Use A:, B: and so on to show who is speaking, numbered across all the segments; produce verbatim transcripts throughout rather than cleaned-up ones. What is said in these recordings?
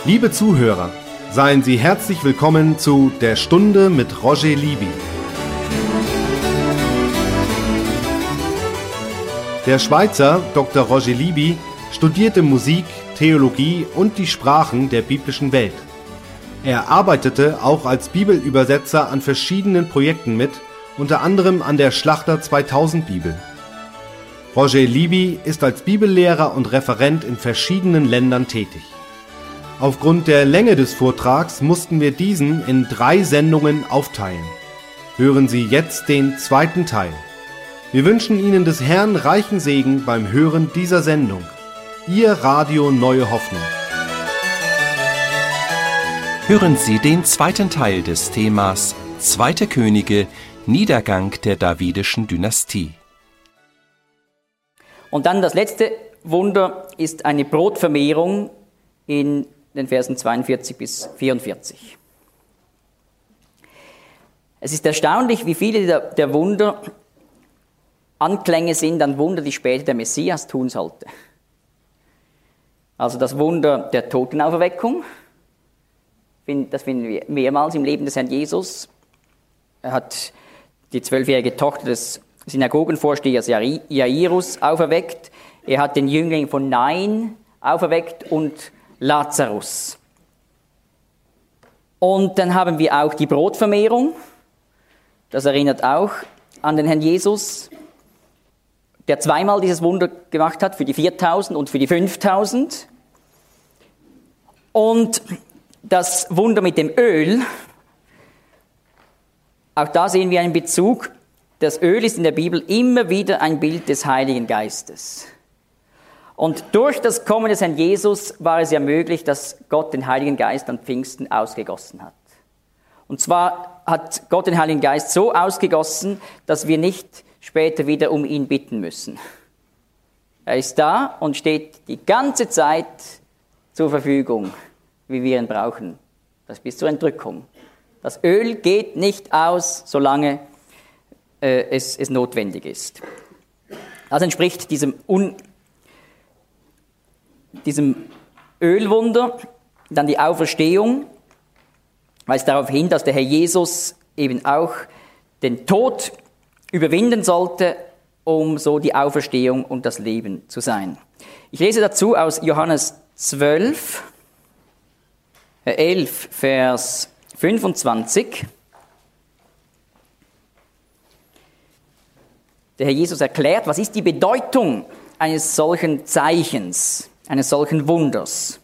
A: Liebe Zuhörer, seien Sie herzlich willkommen zu Der Stunde mit Roger Libby. Der Schweizer Doktor Roger Libby studierte Musik, Theologie und die Sprachen der biblischen Welt. Er arbeitete auch als Bibelübersetzer an verschiedenen Projekten mit, unter anderem an der Schlachter zweitausend Bibel. Roger Libby ist als Bibellehrer und Referent in verschiedenen Ländern tätig. Aufgrund der Länge des Vortrags mussten wir diesen in drei Sendungen aufteilen. Hören Sie jetzt den zweiten Teil. Wir wünschen Ihnen des Herrn reichen Segen beim Hören dieser Sendung. Ihr Radio Neue Hoffnung.
B: Hören Sie den zweiten Teil des Themas Zweite Könige, Niedergang der davidischen Dynastie.
C: Und dann das letzte Wunder ist eine Brotvermehrung in den Versen zweiundvierzig bis vierundvierzig. Es ist erstaunlich, wie viele der, der Wunder Anklänge sind an Wunder, die später der Messias tun sollte. Also das Wunder der Totenauferweckung, das finden wir mehrmals im Leben des Herrn Jesus. Er hat die zwölfjährige Tochter des Synagogenvorstehers Jairus auferweckt. Er hat den Jüngling von Nain auferweckt und Lazarus. Und dann haben wir auch die Brotvermehrung. Das erinnert auch an den Herrn Jesus, der zweimal dieses Wunder gemacht hat, für die viertausend und für die fünftausend. Und das Wunder mit dem Öl, auch da sehen wir einen Bezug. Das Öl ist in der Bibel immer wieder ein Bild des Heiligen Geistes. Und durch das Kommen des Herrn Jesus war es ja möglich, dass Gott den Heiligen Geist an Pfingsten ausgegossen hat. Und zwar hat Gott den Heiligen Geist so ausgegossen, dass wir nicht später wieder um ihn bitten müssen. Er ist da und steht die ganze Zeit zur Verfügung, wie wir ihn brauchen. Das bis zur Entrückung. Das Öl geht nicht aus, solange äh, es, es notwendig ist. Das entspricht diesem, Un, diesem Ölwunder, dann die Auferstehung, weist darauf hin, dass der Herr Jesus eben auch den Tod überwinden sollte, um so die Auferstehung und das Leben zu sein. Ich lese dazu aus Johannes zwölf, elf, Vers fünfundzwanzig. Der Herr Jesus erklärt, was ist die Bedeutung eines solchen Zeichens, eines solchen Wunders.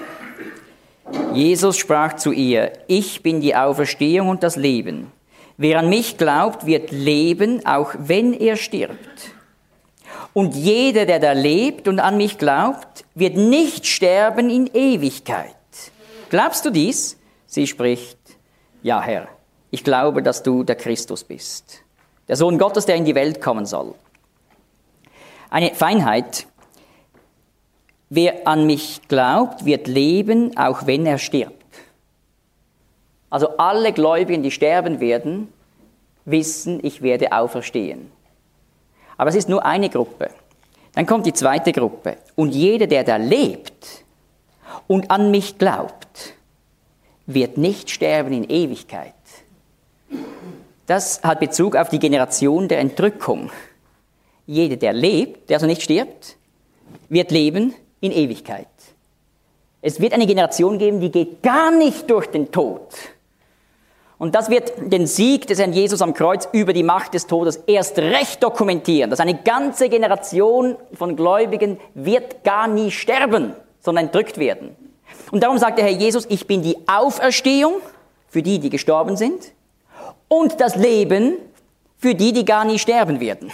C: Jesus sprach zu ihr: Ich bin die Auferstehung und das Leben. Wer an mich glaubt, wird leben, auch wenn er stirbt. Und jeder, der da lebt und an mich glaubt, wird nicht sterben in Ewigkeit. Glaubst du dies? Sie spricht: Ja, Herr, ich glaube, dass du der Christus bist, der Sohn Gottes, der in die Welt kommen soll. Eine Feinheit: Wer an mich glaubt, wird leben, auch wenn er stirbt. Also alle Gläubigen, die sterben werden, wissen, ich werde auferstehen. Aber es ist nur eine Gruppe. Dann kommt die zweite Gruppe. Und jeder, der da lebt und an mich glaubt, wird nicht sterben in Ewigkeit. Das hat Bezug auf die Generation der Entrückung. Jeder, der lebt, der also nicht stirbt, wird leben in Ewigkeit. Es wird eine Generation geben, die geht gar nicht durch den Tod. Und das wird den Sieg des Herrn Jesus am Kreuz über die Macht des Todes erst recht dokumentieren, dass eine ganze Generation von Gläubigen wird gar nie sterben, sondern entrückt werden. Und darum sagt der Herr Jesus: Ich bin die Auferstehung für die, die gestorben sind, und das Leben für die, die gar nie sterben werden.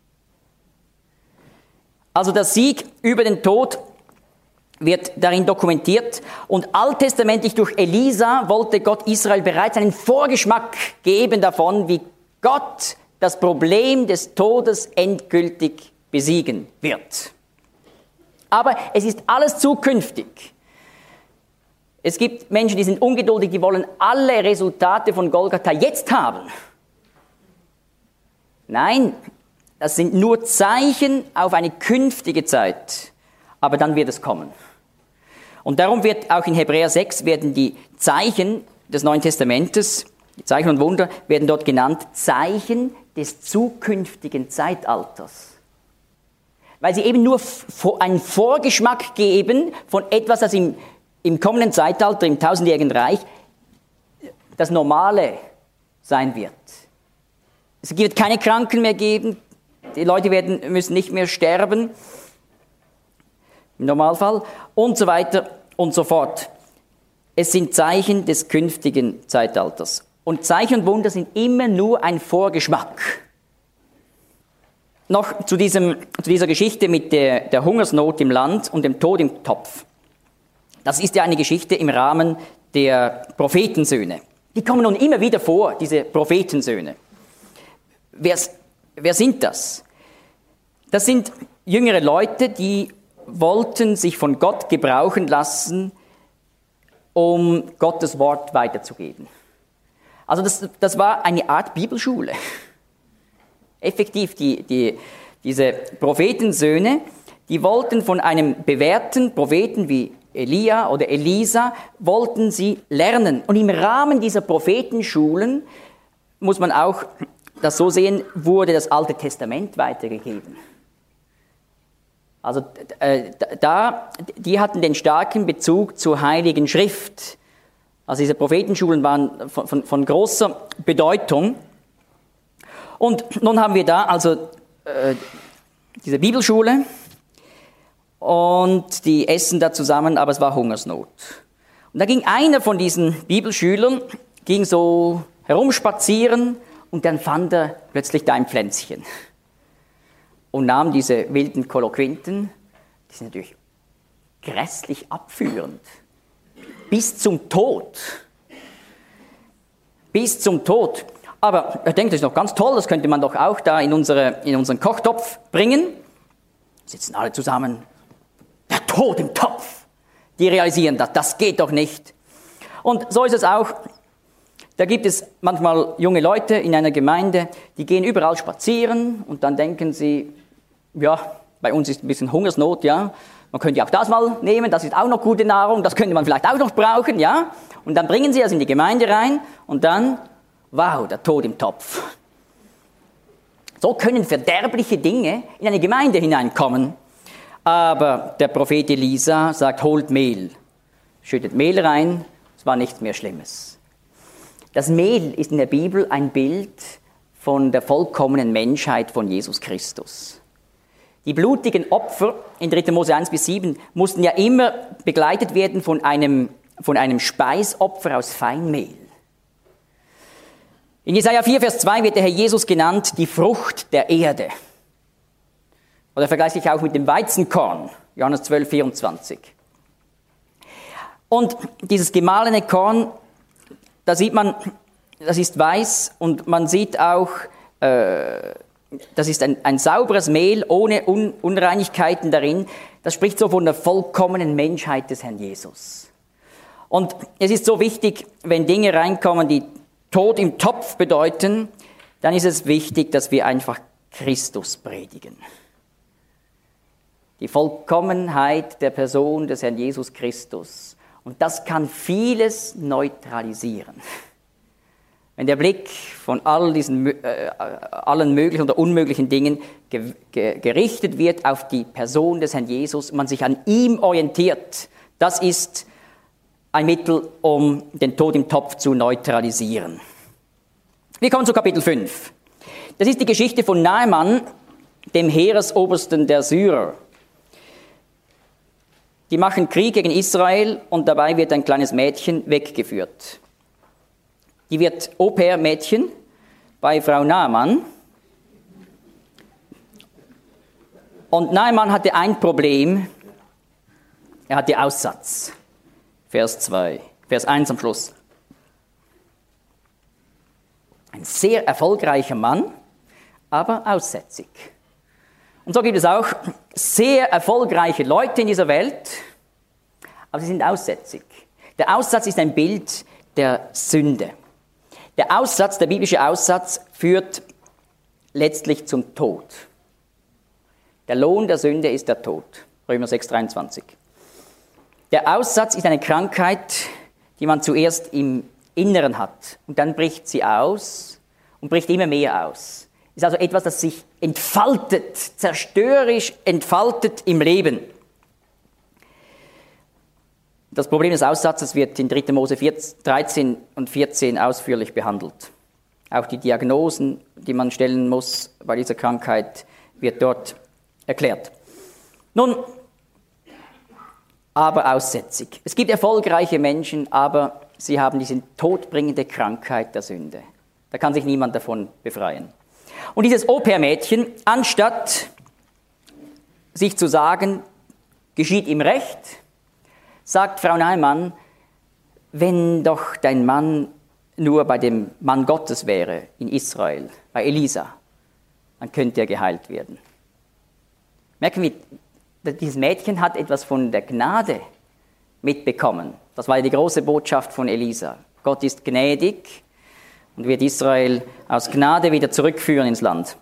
C: Also der Sieg über den Tod wird darin dokumentiert. Und alttestamentlich durch Elisa wollte Gott Israel bereits einen Vorgeschmack geben davon, wie Gott das Problem des Todes endgültig besiegen wird. Aber es ist alles zukünftig. Es gibt Menschen, die sind ungeduldig, die wollen alle Resultate von Golgatha jetzt haben. Nein, das sind nur Zeichen auf eine künftige Zeit, aber dann wird es kommen. Und darum wird auch in Hebräer sechs werden die Zeichen des Neuen Testamentes, die Zeichen und Wunder, werden dort genannt Zeichen des zukünftigen Zeitalters. Weil sie eben nur einen Vorgeschmack geben von etwas, das im, im kommenden Zeitalter, im tausendjährigen Reich, das Normale sein wird. Es wird keine Kranken mehr geben, die Leute werden, müssen nicht mehr sterben, im Normalfall, und so weiter und so fort. Es sind Zeichen des künftigen Zeitalters. Und Zeichen und Wunder sind immer nur ein Vorgeschmack. Noch zu, diesem, zu dieser Geschichte mit der, der Hungersnot im Land und dem Tod im Topf. Das ist ja eine Geschichte im Rahmen der Prophetensöhne. Die kommen nun immer wieder vor, diese Prophetensöhne. Wer, wer sind das? Das sind jüngere Leute, die wollten sich von Gott gebrauchen lassen, um Gottes Wort weiterzugeben. Also das, das war eine Art Bibelschule. Effektiv, die, die, diese Prophetensöhne, die wollten von einem bewährten Propheten wie Elia oder Elisa, wollten sie lernen. Und im Rahmen dieser Prophetenschulen, muss man auch das so sehen, wurde das Alte Testament weitergegeben. Also äh, da, die hatten den starken Bezug zur Heiligen Schrift. Also diese Prophetenschulen waren von, von, von großer Bedeutung. Und nun haben wir da also äh, diese Bibelschule und die essen da zusammen, aber es war Hungersnot. Und da ging einer von diesen Bibelschülern, ging so herumspazieren und dann fand er plötzlich da ein Pflänzchen und nahm diese wilden Koloquinten, die sind natürlich grässlich abführend, bis zum Tod. Bis zum Tod. Aber er denkt, das ist noch ganz toll, das könnte man doch auch da in, unsere, in unseren Kochtopf bringen. Sitzen alle zusammen. Der Tod im Topf. Die realisieren das, das geht doch nicht. Und so ist es auch. Da gibt es manchmal junge Leute in einer Gemeinde, die gehen überall spazieren und dann denken sie, ja, bei uns ist ein bisschen Hungersnot, ja. Man könnte auch das mal nehmen, das ist auch noch gute Nahrung, das könnte man vielleicht auch noch brauchen, ja. Und dann bringen sie das in die Gemeinde rein und dann, wow, der Tod im Topf. So können verderbliche Dinge in eine Gemeinde hineinkommen. Aber der Prophet Elisa sagt, holt Mehl. Schüttet Mehl rein, es war nichts mehr Schlimmes. Das Mehl ist in der Bibel ein Bild von der vollkommenen Menschheit von Jesus Christus. Die blutigen Opfer in dritter Mose eins bis sieben mussten ja immer begleitet werden von einem, von einem Speisopfer aus Feinmehl. In Jesaja vier, Vers zwei wird der Herr Jesus genannt, die Frucht der Erde. Oder vergleichlich auch mit dem Weizenkorn, Johannes zwölf, vierundzwanzig. Und dieses gemahlene Korn, da sieht man, das ist weiß und man sieht auch, äh, das ist ein, ein sauberes Mehl ohne Un- Unreinigkeiten darin. Das spricht so von der vollkommenen Menschheit des Herrn Jesus. Und es ist so wichtig, wenn Dinge reinkommen, die Tod im Topf bedeuten, dann ist es wichtig, dass wir einfach Christus predigen. Die Vollkommenheit der Person des Herrn Jesus Christus. Und das kann vieles neutralisieren. Wenn der Blick von all diesen, äh, allen möglichen oder unmöglichen Dingen ge- ge- gerichtet wird auf die Person des Herrn Jesus, man sich an ihm orientiert, das ist ein Mittel, um den Tod im Topf zu neutralisieren. Wir kommen zu Kapitel fünf. Das ist die Geschichte von Naaman, dem Heeresobersten der Syrer. Die machen Krieg gegen Israel und dabei wird ein kleines Mädchen weggeführt. Die wird Au-pair-Mädchen bei Frau Naaman. Und Naaman hatte ein Problem, er hatte Aussatz. Vers zwei, Vers eins am Schluss. Ein sehr erfolgreicher Mann, aber aussätzig. Und so gibt es auch sehr erfolgreiche Leute in dieser Welt, aber sie sind aussätzig. Der Aussatz ist ein Bild der Sünde. Der Aussatz, der biblische Aussatz, führt letztlich zum Tod. Der Lohn der Sünde ist der Tod. Römer sechs, dreiundzwanzig. Der Aussatz ist eine Krankheit, die man zuerst im Inneren hat und dann bricht sie aus und bricht immer mehr aus. Ist also etwas, das sich entfaltet, zerstörerisch entfaltet im Leben. Das Problem des Aussatzes wird in dritter Mose dreizehn und vierzehn ausführlich behandelt. Auch die Diagnosen, die man stellen muss bei dieser Krankheit, wird dort erklärt. Nun, aber aussätzig. Es gibt erfolgreiche Menschen, aber sie haben diese todbringende Krankheit der Sünde. Da kann sich niemand davon befreien. Und dieses Au-pair-Mädchen, anstatt sich zu sagen, geschieht ihm recht, sagt Frau Neimann, wenn doch dein Mann nur bei dem Mann Gottes wäre in Israel, bei Elisa, dann könnte er geheilt werden. Merken wir, dieses Mädchen hat etwas von der Gnade mitbekommen. Das war ja die große Botschaft von Elisa. Gott ist gnädig und wird Israel aus Gnade wieder zurückführen ins Land.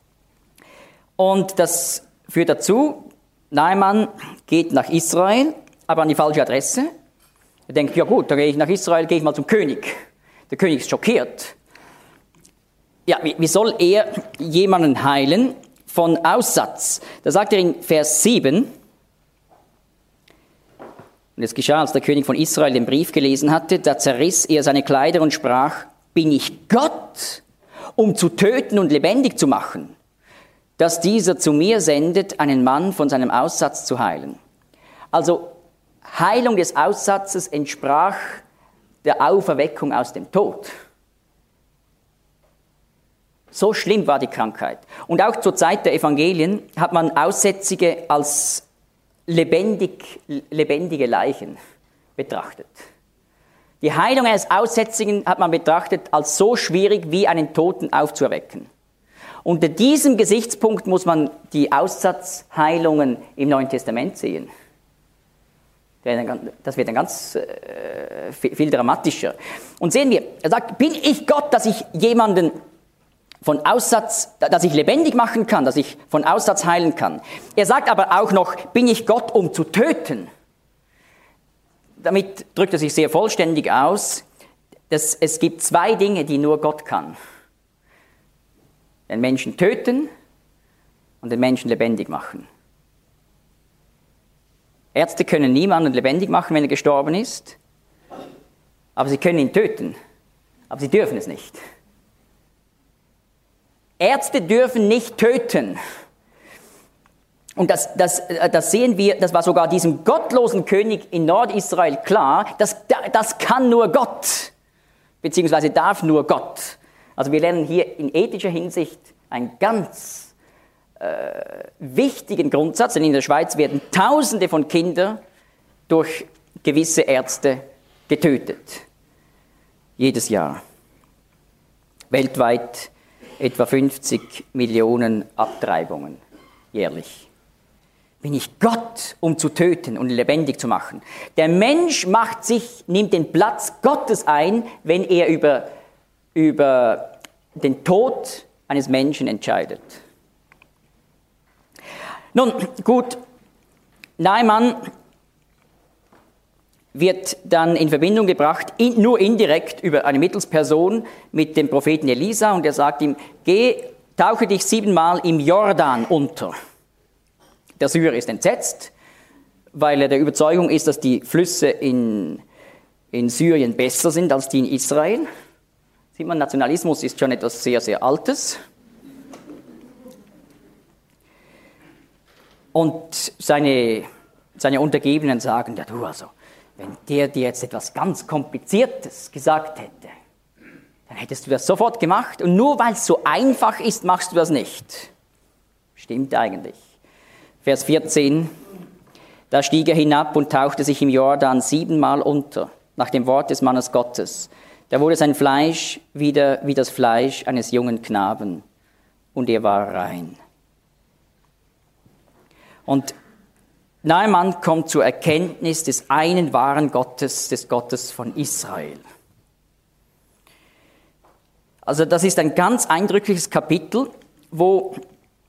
C: Und das führt dazu, Naaman geht nach Israel, aber an die falsche Adresse. Er denkt, ja gut, dann gehe ich nach Israel, gehe ich mal zum König. Der König ist schockiert. Ja, wie, wie soll er jemanden heilen von Aussatz? Da sagt er in Vers sieben, und es geschah, als der König von Israel den Brief gelesen hatte, da zerriss er seine Kleider und sprach, bin ich Gott, um zu töten und lebendig zu machen, dass dieser zu mir sendet, einen Mann von seinem Aussatz zu heilen. Also Heilung des Aussatzes entsprach der Auferweckung aus dem Tod. So schlimm war die Krankheit. Und auch zur Zeit der Evangelien hat man Aussätzige als lebendig, lebendige Leichen betrachtet. Die Heilung eines Aussätzigen hat man betrachtet als so schwierig, wie einen Toten aufzuerwecken. Unter diesem Gesichtspunkt muss man die Aussatzheilungen im Neuen Testament sehen. Das wird dann ganz äh, viel dramatischer. Und sehen wir, er sagt, bin ich Gott, dass ich jemanden von Aussatz, dass ich lebendig machen kann, dass ich von Aussatz heilen kann. Er sagt aber auch noch, bin ich Gott, um zu töten. Damit drückt er sich sehr vollständig aus, dass es gibt zwei Dinge, die nur Gott kann. Den Menschen töten und den Menschen lebendig machen. Ärzte können niemanden lebendig machen, wenn er gestorben ist, aber sie können ihn töten, aber sie dürfen es nicht. Ärzte dürfen nicht töten. Und das, das, das sehen wir, das war sogar diesem gottlosen König in Nordisrael klar, das, das kann nur Gott, beziehungsweise darf nur Gott. Also wir lernen hier in ethischer Hinsicht einen ganz äh, wichtigen Grundsatz, denn in der Schweiz werden Tausende von Kindern durch gewisse Ärzte getötet. Jedes Jahr. Weltweit etwa fünfzig Millionen Abtreibungen jährlich. Bin ich Gott, um zu töten und lebendig zu machen? Der Mensch macht sich, nimmt den Platz Gottes ein, wenn er über, über den Tod eines Menschen entscheidet. Nun, gut, Naaman wird dann in Verbindung gebracht, in, nur indirekt über eine Mittelsperson mit dem Propheten Elisa, und er sagt ihm, geh, tauche dich siebenmal im Jordan unter. Der Syrer ist entsetzt, weil er der Überzeugung ist, dass die Flüsse in, in Syrien besser sind als die in Israel. Sieht man, Nationalismus ist schon etwas sehr, sehr Altes. Und seine, seine Untergebenen sagen, ja du also, wenn der dir jetzt etwas ganz Kompliziertes gesagt hätte, dann hättest du das sofort gemacht. Und nur weil es so einfach ist, machst du das nicht. Stimmt eigentlich. Vers vierzehn. Da stieg er hinab und tauchte sich im Jordan siebenmal unter, nach dem Wort des Mannes Gottes. Da wurde sein Fleisch wieder wie das Fleisch eines jungen Knaben, und er war rein. Und Naaman kommt zur Erkenntnis des einen wahren Gottes, des Gottes von Israel. Also das ist ein ganz eindrückliches Kapitel, wo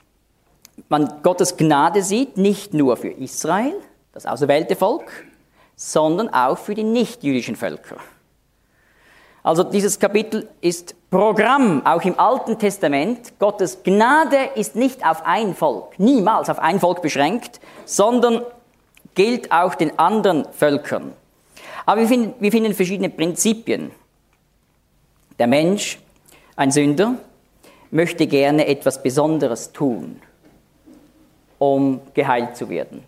C: man Gottes Gnade sieht, nicht nur für Israel, das auserwählte Volk, sondern auch für die nichtjüdischen Völker. Also dieses Kapitel ist Programm, auch im Alten Testament. Gottes Gnade ist nicht auf ein Volk, niemals auf ein Volk beschränkt, sondern gilt auch den anderen Völkern. Aber wir finden, wir finden verschiedene Prinzipien. Der Mensch, ein Sünder, möchte gerne etwas Besonderes tun, um geheilt zu werden.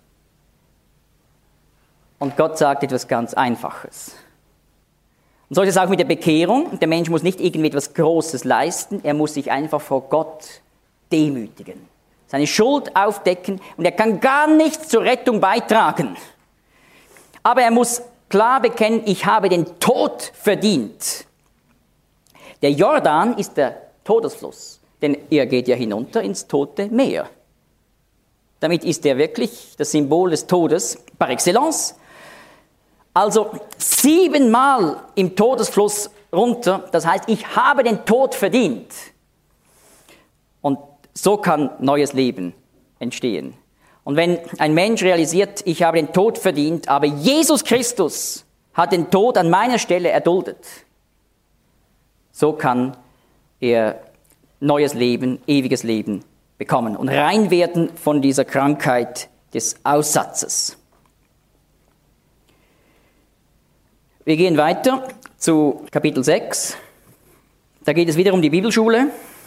C: Und Gott sagt etwas ganz Einfaches. Und so ist es auch mit der Bekehrung. Der Mensch muss nicht irgendwie etwas Großes leisten, er muss sich einfach vor Gott demütigen, seine Schuld aufdecken und er kann gar nichts zur Rettung beitragen. Aber er muss klar bekennen, ich habe den Tod verdient. Der Jordan ist der Todesfluss, denn er geht ja hinunter ins Tote Meer. Damit ist er wirklich das Symbol des Todes par excellence. Also siebenmal im Todesfluss runter, das heißt, ich habe den Tod verdient. Und so kann neues Leben entstehen. Und wenn ein Mensch realisiert, ich habe den Tod verdient, aber Jesus Christus hat den Tod an meiner Stelle erduldet, so kann er neues Leben, ewiges Leben bekommen und rein werden von dieser Krankheit des Aussatzes. Wir gehen weiter zu Kapitel sechs. Da geht es wieder um die Bibelschule.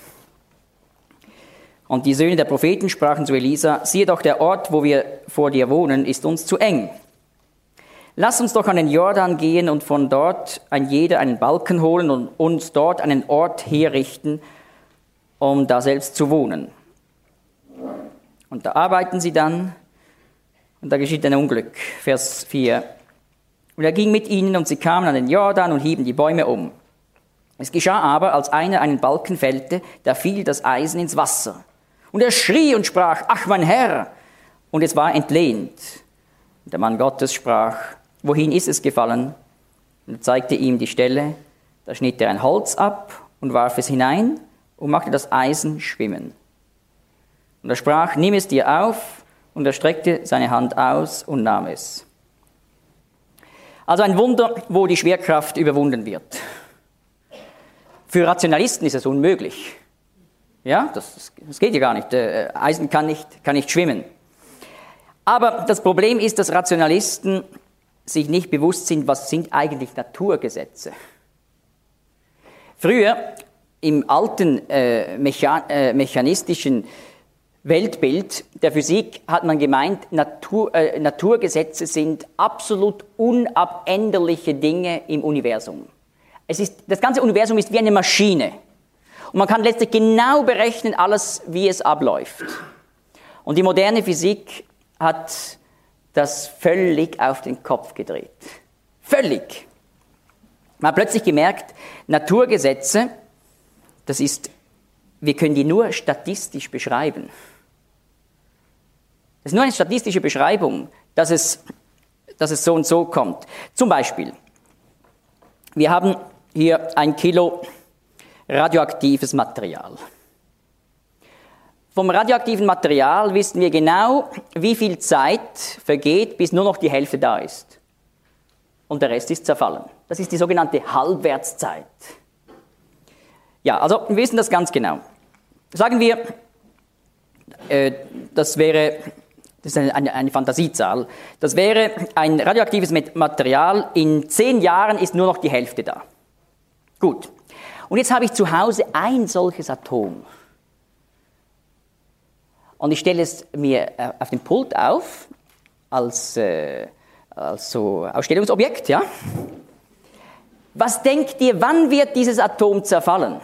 C: Und die Söhne der Propheten sprachen zu Elisa, siehe doch, der Ort, wo wir vor dir wohnen, ist uns zu eng. Lass uns doch an den Jordan gehen und von dort ein jeder einen Balken holen und uns dort einen Ort herrichten, um da selbst zu wohnen. Und da arbeiten sie dann, und da geschieht ein Unglück. Vers vier. Und er ging mit ihnen, und sie kamen an den Jordan und hieben die Bäume um. Es geschah aber, als einer einen Balken fällte, da fiel das Eisen ins Wasser. Und er schrie und sprach, ach mein Herr! Und es war entlehnt. Und der Mann Gottes sprach, wohin ist es gefallen? Und er zeigte ihm die Stelle. Da schnitt er ein Holz ab und warf es hinein und machte das Eisen schwimmen. Und er sprach, nimm es dir auf. Und er streckte seine Hand aus und nahm es. Also ein Wunder, wo die Schwerkraft überwunden wird. Für Rationalisten ist es unmöglich. Ja, das, das geht ja gar nicht. Äh, Eisen kann nicht, kann nicht schwimmen. Aber das Problem ist, dass Rationalisten sich nicht bewusst sind, was sind eigentlich Naturgesetze. Früher, im alten äh, mecha- äh, mechanistischen Weltbild der Physik hat man gemeint, Natur, äh, Naturgesetze sind absolut unabänderliche Dinge im Universum. Es ist, das ganze Universum ist wie eine Maschine. Und man kann letztlich genau berechnen, alles, wie es abläuft. Und die moderne Physik hat das völlig auf den Kopf gedreht. Völlig. Man hat plötzlich gemerkt, Naturgesetze, das ist, wir können die nur statistisch beschreiben. Es ist nur eine statistische Beschreibung, dass es, dass es so und so kommt. Zum Beispiel, wir haben hier ein Kilo radioaktives Material. Vom radioaktiven Material wissen wir genau, wie viel Zeit vergeht, bis nur noch die Hälfte da ist. Und der Rest ist zerfallen. Das ist die sogenannte Halbwertszeit. Ja, also wir wissen das ganz genau. Sagen wir, äh, das wäre... Das ist eine, eine, eine Fantasiezahl. Das wäre ein radioaktives Material, in zehn Jahren ist nur noch die Hälfte da. Gut. Und jetzt habe ich zu Hause ein solches Atom. Und ich stelle es mir auf dem Pult auf, als, äh, als so Ausstellungsobjekt, ja. Was denkt ihr, wann wird dieses Atom zerfallen?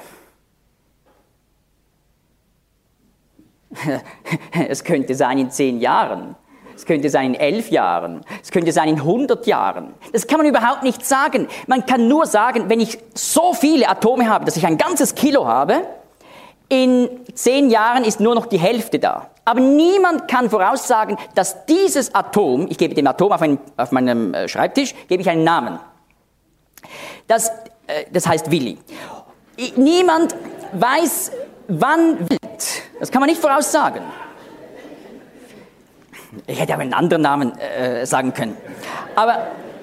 C: Es könnte sein in zehn Jahren, es könnte sein in elf Jahren, es könnte sein in hundert Jahren. Das kann man überhaupt nicht sagen. Man kann nur sagen, wenn ich so viele Atome habe, dass ich ein ganzes Kilo habe, in zehn Jahren ist nur noch die Hälfte da. Aber niemand kann voraussagen, dass dieses Atom, ich gebe dem Atom auf, einen, auf meinem Schreibtisch, gebe ich einen Namen. Das, äh, das heißt Willi. Niemand weiß, wann wird. Das kann man nicht voraussagen. Ich hätte auch einen anderen Namen äh, sagen können. Aber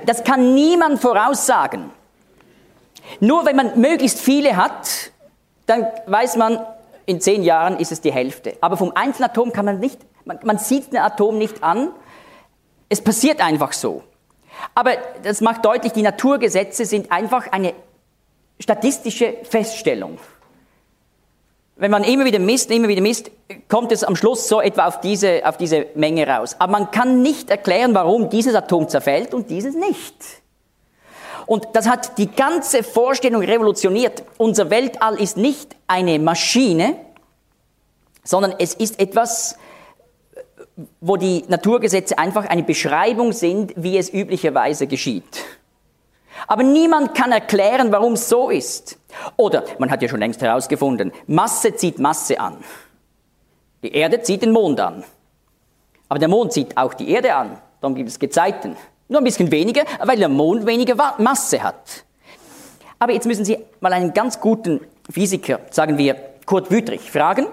C: das kann niemand voraussagen. Nur wenn man möglichst viele hat, dann weiß man, in zehn Jahren ist es die Hälfte. Aber vom einzelnen Atom kann man nicht, man, man sieht ein Atom nicht an, es passiert einfach so. Aber das macht deutlich, die Naturgesetze sind einfach eine statistische Feststellung. Wenn man immer wieder misst, immer wieder misst, kommt es am Schluss so etwa auf diese, auf diese Menge raus. Aber man kann nicht erklären, warum dieses Atom zerfällt und dieses nicht. Und das hat die ganze Vorstellung revolutioniert. Unser Weltall ist nicht eine Maschine, sondern es ist etwas, wo die Naturgesetze einfach eine Beschreibung sind, wie es üblicherweise geschieht. Aber niemand kann erklären, warum es so ist. Oder, man hat ja schon längst herausgefunden, Masse zieht Masse an. Die Erde zieht den Mond an. Aber der Mond zieht auch die Erde an. Darum gibt es Gezeiten. Nur ein bisschen weniger, weil der Mond weniger Masse hat. Aber jetzt müssen Sie mal einen ganz guten Physiker, sagen wir Kurt Wüthrich, fragen,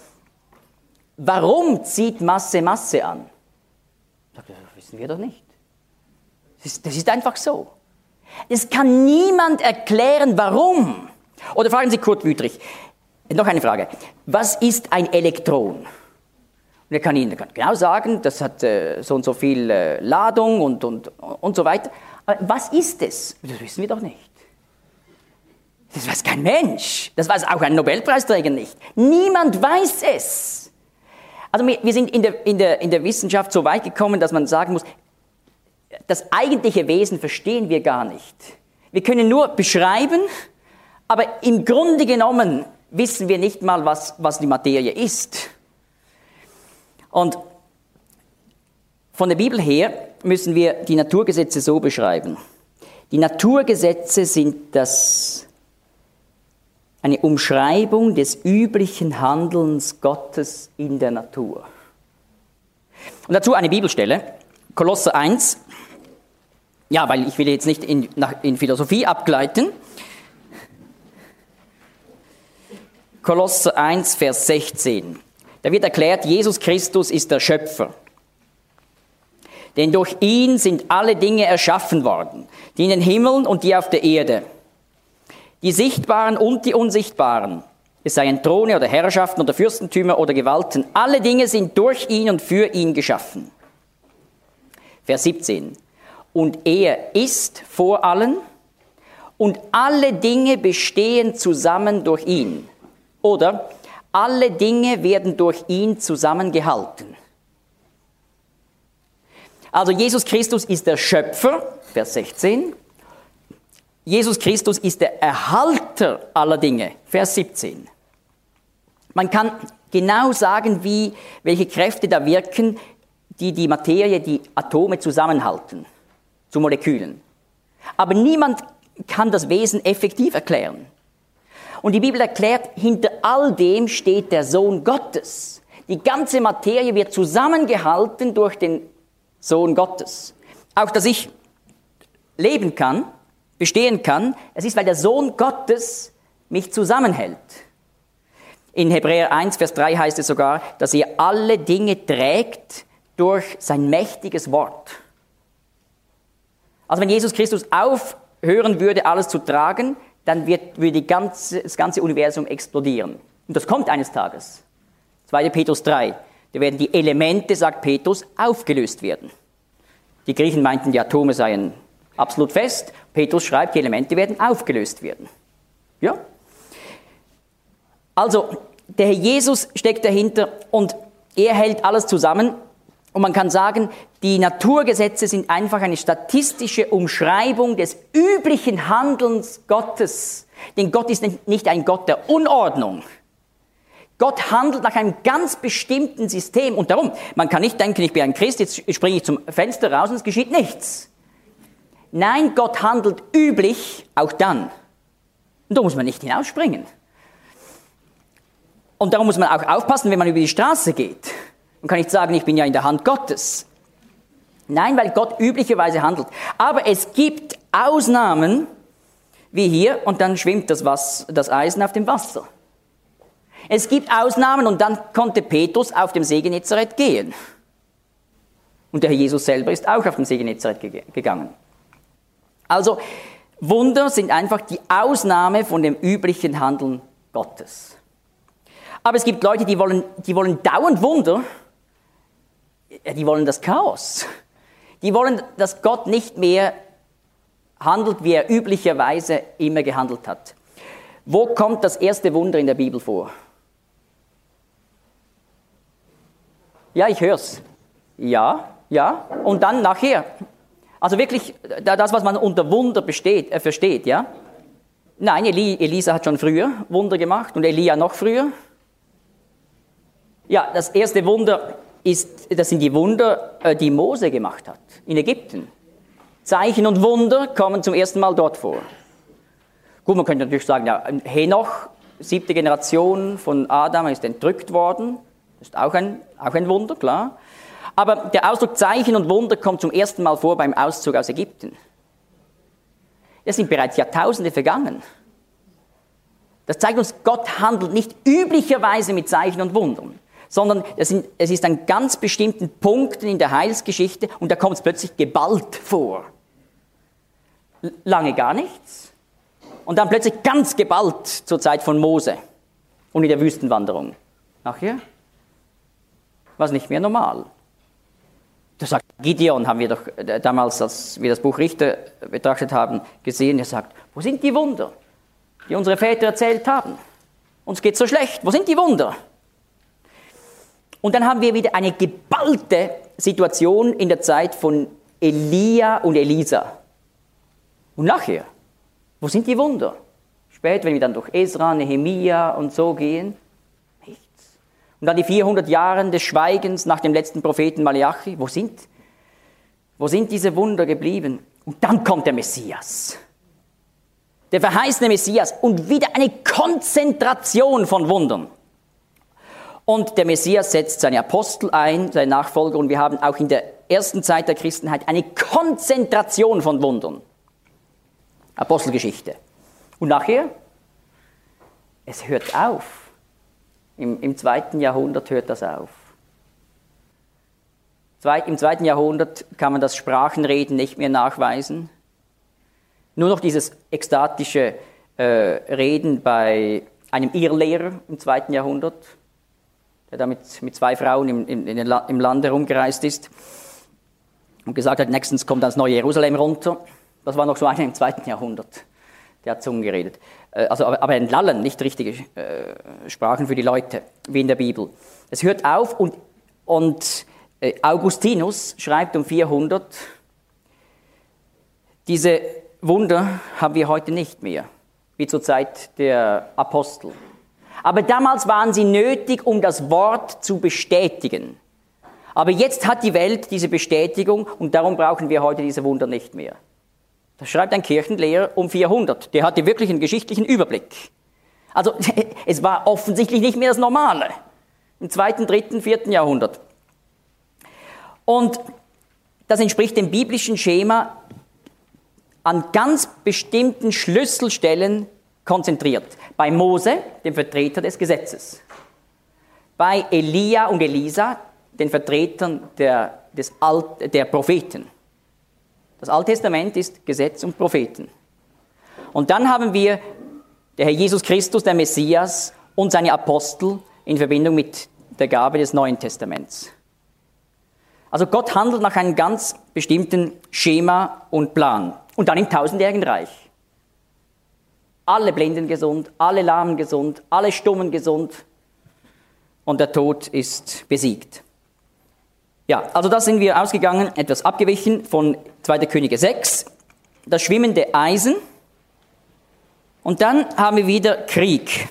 C: warum zieht Masse Masse an? Das wissen wir doch nicht. Das ist, das ist einfach so. Es kann niemand erklären, warum. Oder fragen Sie Kurt Wüthrich. Noch eine Frage. Was ist ein Elektron? Und er kann Ihnen genau sagen, das hat äh, so und so viel äh, Ladung und, und, und so weiter. Aber was ist es? Das wissen wir doch nicht. Das weiß kein Mensch. Das weiß auch ein Nobelpreisträger nicht. Niemand weiß es. Also wir sind in der, in der, in der Wissenschaft so weit gekommen, dass man sagen muss, das eigentliche Wesen verstehen wir gar nicht. Wir können nur beschreiben, aber im Grunde genommen wissen wir nicht mal, was, was die Materie ist. Und von der Bibel her müssen wir die Naturgesetze so beschreiben. Die Naturgesetze sind das, eine Umschreibung des üblichen Handelns Gottes in der Natur. Und dazu eine Bibelstelle, Kolosser eins. Ja, weil ich will jetzt nicht in, nach, in Philosophie abgleiten. Kolosser eins, Vers sechzehn. Da wird erklärt, Jesus Christus ist der Schöpfer. Denn durch ihn sind alle Dinge erschaffen worden, die in den Himmeln und die auf der Erde. Die Sichtbaren und die Unsichtbaren. Es seien Throne oder Herrschaften oder Fürstentümer oder Gewalten. Alle Dinge sind durch ihn und für ihn geschaffen. Vers siebzehn. Und er ist vor allen und alle Dinge bestehen zusammen durch ihn. Oder alle Dinge werden durch ihn zusammengehalten. Also Jesus Christus ist der Schöpfer, Vers sechzehn. Jesus Christus ist der Erhalter aller Dinge, Vers siebzehn. Man kann genau sagen, wie, welche Kräfte da wirken, die die Materie, die Atome zusammenhalten, zu Molekülen. Aber niemand kann das Wesen effektiv erklären. Und die Bibel erklärt, hinter all dem steht der Sohn Gottes. Die ganze Materie wird zusammengehalten durch den Sohn Gottes. Auch, dass ich leben kann, bestehen kann, es ist, weil der Sohn Gottes mich zusammenhält. In Hebräer eins, Vers drei heißt es sogar, dass er alle Dinge trägt durch sein mächtiges Wort. Also wenn Jesus Christus aufhören würde, alles zu tragen, dann wird, würde die ganze, das ganze Universum explodieren. Und das kommt eines Tages. zweiter Petrus drei. Da werden die Elemente, sagt Petrus, aufgelöst werden. Die Griechen meinten, die Atome seien absolut fest. Petrus schreibt, die Elemente werden aufgelöst werden. Ja? Also, der Herr Jesus steckt dahinter und er hält alles zusammen. Und man kann sagen, die Naturgesetze sind einfach eine statistische Umschreibung des üblichen Handelns Gottes. Denn Gott ist nicht ein Gott der Unordnung. Gott handelt nach einem ganz bestimmten System. Und darum, man kann nicht denken, ich bin ein Christ, jetzt springe ich zum Fenster raus und es geschieht nichts. Nein, Gott handelt üblich auch dann. Und da muss man nicht hinausspringen. Und darum muss man auch aufpassen, wenn man über die Straße geht. Man kann nicht sagen, ich bin ja in der Hand Gottes. Nein, weil Gott üblicherweise handelt. Aber es gibt Ausnahmen, wie hier, und dann schwimmt das, Was, das Eisen auf dem Wasser. Es gibt Ausnahmen und dann konnte Petrus auf dem See Genezareth gehen. Und der Herr Jesus selber ist auch auf dem See Genezareth ge- gegangen. Also Wunder sind einfach die Ausnahme von dem üblichen Handeln Gottes. Aber es gibt Leute, die wollen, die wollen dauernd Wunder, die wollen das Chaos. Die wollen, dass Gott nicht mehr handelt, wie er üblicherweise immer gehandelt hat. Wo kommt das erste Wunder in der Bibel vor? Ja, ich höre es. Ja, ja. Und dann nachher. Also wirklich, das, was man unter Wunder besteht, äh, versteht, ja? Nein, Eli, Elisa hat schon früher Wunder gemacht und Elia noch früher. Ja, das erste Wunder ist, das sind die Wunder, äh, die Mose gemacht hat in Ägypten. Zeichen und Wunder kommen zum ersten Mal dort vor. Gut, man könnte natürlich sagen, ja, Henoch, siebte Generation von Adam, ist entrückt worden. Das ist auch ein, auch ein Wunder, klar. Aber der Ausdruck Zeichen und Wunder kommt zum ersten Mal vor beim Auszug aus Ägypten. Es sind bereits Jahrtausende vergangen. Das zeigt uns, Gott handelt nicht üblicherweise mit Zeichen und Wundern, sondern es, sind, es ist an ganz bestimmten Punkten in der Heilsgeschichte und da kommt es plötzlich geballt vor. Lange gar nichts und dann plötzlich ganz geballt zur Zeit von Mose und in der Wüstenwanderung. Nachher war es nicht mehr normal. Das sagt Gideon, haben wir doch damals, als wir das Buch Richter betrachtet haben, gesehen. Er sagt, wo sind die Wunder, die unsere Väter erzählt haben? Uns geht so schlecht, wo sind die Wunder? Und dann haben wir wieder eine geballte Situation in der Zeit von Elia und Elisa. Und nachher, wo sind die Wunder? Später, wenn wir dann durch Esra, Nehemia und so gehen, nichts. Und dann die vierhundert Jahre des Schweigens nach dem letzten Propheten Malachi, wo sind, wo sind diese Wunder geblieben? Und dann kommt der Messias. Der verheißene Messias und wieder eine Konzentration von Wundern. Und der Messias setzt seine Apostel ein, seine Nachfolger, und wir haben auch in der ersten Zeit der Christenheit eine Konzentration von Wundern. Apostelgeschichte. Und nachher, es hört auf. Im, im zweiten Jahrhundert hört das auf. Zweit, Im zweiten Jahrhundert kann man das Sprachenreden nicht mehr nachweisen. Nur noch dieses ekstatische äh, Reden bei einem Irrlehrer im zweiten Jahrhundert, der da mit, mit zwei Frauen im, im, in La, im Land herumgereist ist und gesagt hat, nächstens kommt das neue Jerusalem runter. Das war noch so einer im zweiten Jahrhundert, der hat Zungen geredet. Äh, also, aber, aber ein Lallen, nicht richtige äh, Sprachen für die Leute, wie in der Bibel. Es hört auf und, und äh, Augustinus schreibt um vierhundert, diese Wunder haben wir heute nicht mehr, wie zur Zeit der Apostel. Aber damals waren sie nötig, um das Wort zu bestätigen. Aber jetzt hat die Welt diese Bestätigung und darum brauchen wir heute diese Wunder nicht mehr. Das schreibt ein Kirchenlehrer um vierhundert. Der hatte wirklich einen geschichtlichen Überblick. Also es war offensichtlich nicht mehr das Normale. Im zweiten, dritten, vierten Jahrhundert. Und das entspricht dem biblischen Schema, an ganz bestimmten Schlüsselstellen konzentriert. Bei Mose, dem Vertreter des Gesetzes. Bei Elia und Elisa, den Vertretern der, des Alt, der Propheten. Das Alte Testament ist Gesetz und Propheten. Und dann haben wir der Herr Jesus Christus, der Messias und seine Apostel in Verbindung mit der Gabe des Neuen Testaments. Also Gott handelt nach einem ganz bestimmten Schema und Plan. Und dann im tausendjährigen Reich. Alle Blinden gesund, alle Lahmen gesund, alle Stummen gesund und der Tod ist besiegt. Ja, also da sind wir ausgegangen, etwas abgewichen von zweiter Könige sechs, das schwimmende Eisen und dann haben wir wieder Krieg.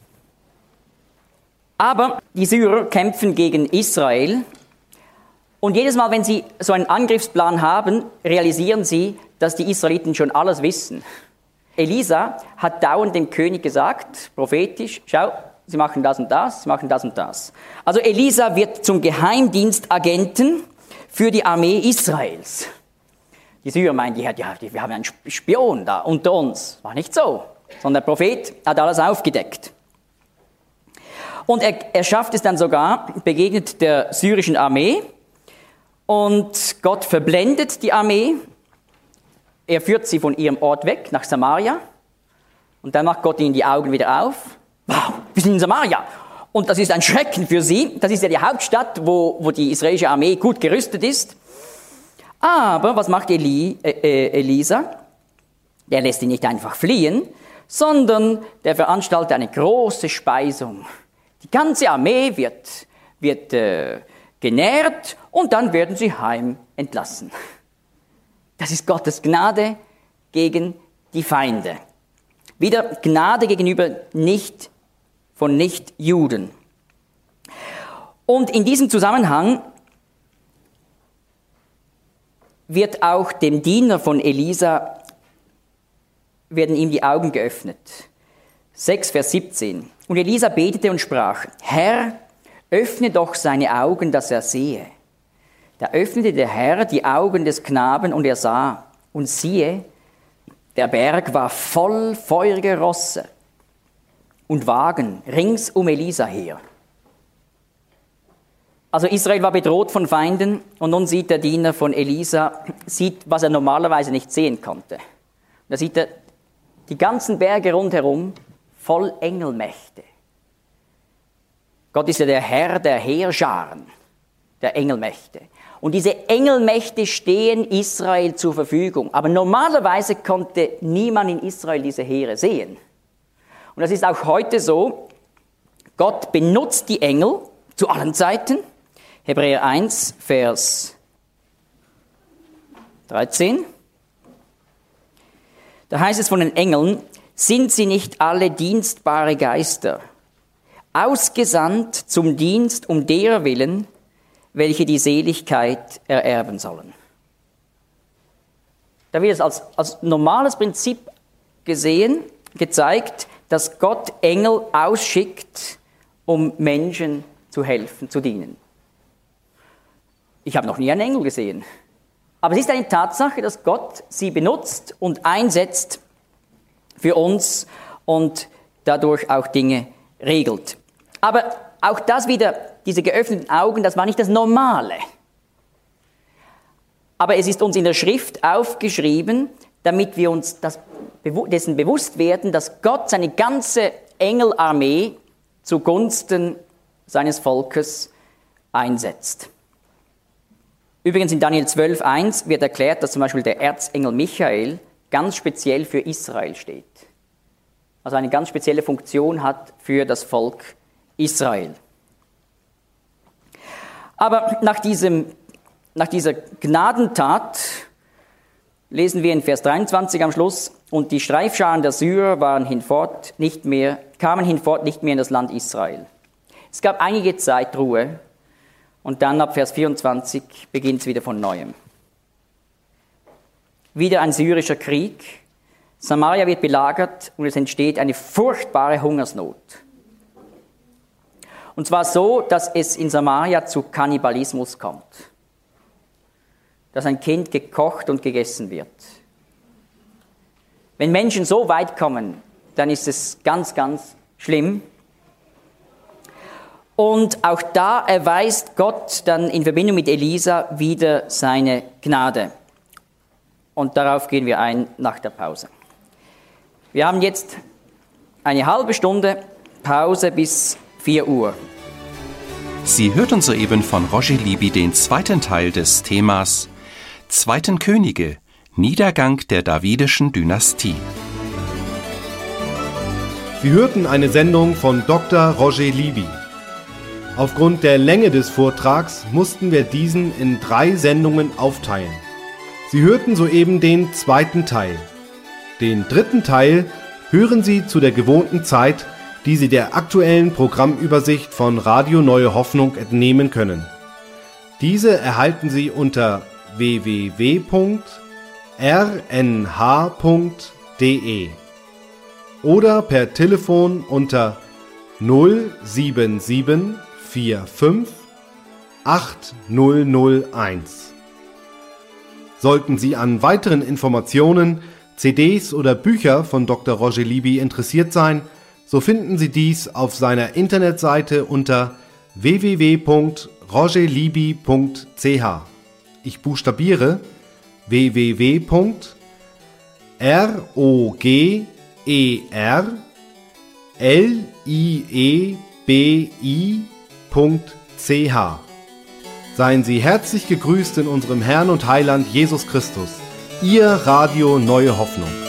C: Aber die Syrer kämpfen gegen Israel und jedes Mal, wenn sie so einen Angriffsplan haben, realisieren sie, dass die Israeliten schon alles wissen. Elisa hat dauernd dem König gesagt, prophetisch, schau, sie machen das und das, sie machen das und das. Also Elisa wird zum Geheimdienstagenten für die Armee Israels. Die Syrer meinen, ja, wir haben einen Spion da unter uns. War nicht so, sondern der Prophet hat alles aufgedeckt. Und er, er schafft es dann sogar, begegnet der syrischen Armee und Gott verblendet die Armee. Er führt sie von ihrem Ort weg nach Samaria und dann macht Gott ihnen die Augen wieder auf. Wow, wir sind in Samaria. Und das ist ein Schrecken für sie. Das ist ja die Hauptstadt, wo, wo die israelische Armee gut gerüstet ist. Aber was macht Eli, äh, äh, Elisa? Der lässt ihn nicht einfach fliehen, sondern der veranstaltet eine große Speisung. Die ganze Armee wird, wird äh, genährt und dann werden sie heim entlassen. Das ist Gottes Gnade gegen die Feinde. Wieder Gnade gegenüber nicht von Nichtjuden. Und in diesem Zusammenhang wird auch dem Diener von Elisa, werden ihm die Augen geöffnet. sechs, Vers siebzehn. Und Elisa betete und sprach, Herr, öffne doch seine Augen, dass er sehe. Da öffnete der Herr die Augen des Knaben und er sah. Und siehe, der Berg war voll feuriger Rosse und Wagen rings um Elisa her. Also Israel war bedroht von Feinden und nun sieht der Diener von Elisa, sieht, was er normalerweise nicht sehen konnte. Da sieht er die ganzen Berge rundherum voll Engelmächte. Gott ist ja der Herr der Heerscharen, der Engelmächte. Und diese Engelmächte stehen Israel zur Verfügung. Aber normalerweise konnte niemand in Israel diese Heere sehen. Und das ist auch heute so. Gott benutzt die Engel zu allen Zeiten. Hebräer eins, Vers dreizehn. Da heißt es von den Engeln, sind sie nicht alle dienstbare Geister, ausgesandt zum Dienst um derer willen, welche die Seligkeit ererben sollen. Da wird es als, als normales Prinzip gesehen, gezeigt, dass Gott Engel ausschickt, um Menschen zu helfen, zu dienen. Ich habe noch nie einen Engel gesehen. Aber es ist eine Tatsache, dass Gott sie benutzt und einsetzt für uns und dadurch auch Dinge regelt. Aber auch das wieder, diese geöffneten Augen, das war nicht das Normale. Aber es ist uns in der Schrift aufgeschrieben, damit wir uns das, dessen bewusst werden, dass Gott seine ganze Engelarmee zugunsten seines Volkes einsetzt. Übrigens in Daniel zwölf, eins wird erklärt, dass zum Beispiel der Erzengel Michael ganz speziell für Israel steht. Also eine ganz spezielle Funktion hat für das Volk Israel. Aber nach, diesem, nach dieser Gnadentat lesen wir in Vers dreiundzwanzig am Schluss, und die Streifscharen der Syrer waren hinfort nicht mehr, kamen hinfort nicht mehr in das Land Israel. Es gab einige Zeit Ruhe und dann ab Vers vierundzwanzig beginnt es wieder von Neuem. Wieder ein syrischer Krieg. Samaria wird belagert und es entsteht eine furchtbare Hungersnot. Und zwar so, dass es in Samaria zu Kannibalismus kommt. Dass ein Kind gekocht und gegessen wird. Wenn Menschen so weit kommen, dann ist es ganz, ganz schlimm. Und auch da erweist Gott dann in Verbindung mit Elisa wieder seine Gnade. Und darauf gehen wir ein nach der Pause. Wir haben jetzt eine halbe Stunde Pause bis vier Uhr.
B: Sie hörten soeben von Roger Libby den zweiten Teil des Themas Zweiten Könige, Niedergang der davidischen Dynastie.
A: Sie hörten eine Sendung von Doktor Roger Libby. Aufgrund der Länge des Vortrags mussten wir diesen in drei Sendungen aufteilen. Sie hörten soeben den zweiten Teil. Den dritten Teil hören Sie zu der gewohnten Zeit, die Sie der aktuellen Programmübersicht von Radio Neue Hoffnung entnehmen können. Diese erhalten Sie unter w w w punkt r n h punkt d e oder per Telefon unter null sieben sieben vier fünf acht null null eins. Sollten Sie an weiteren Informationen, C Ds oder Bücher von Doktor Roger Libby interessiert sein, so finden Sie dies auf seiner Internetseite unter w w w punkt roger libby punkt c h. Ich buchstabiere w w w punkt R O G E R L I E B I punkt C H. Seien Sie herzlich gegrüßt in unserem Herrn und Heiland Jesus Christus. Ihr Radio Neue Hoffnung.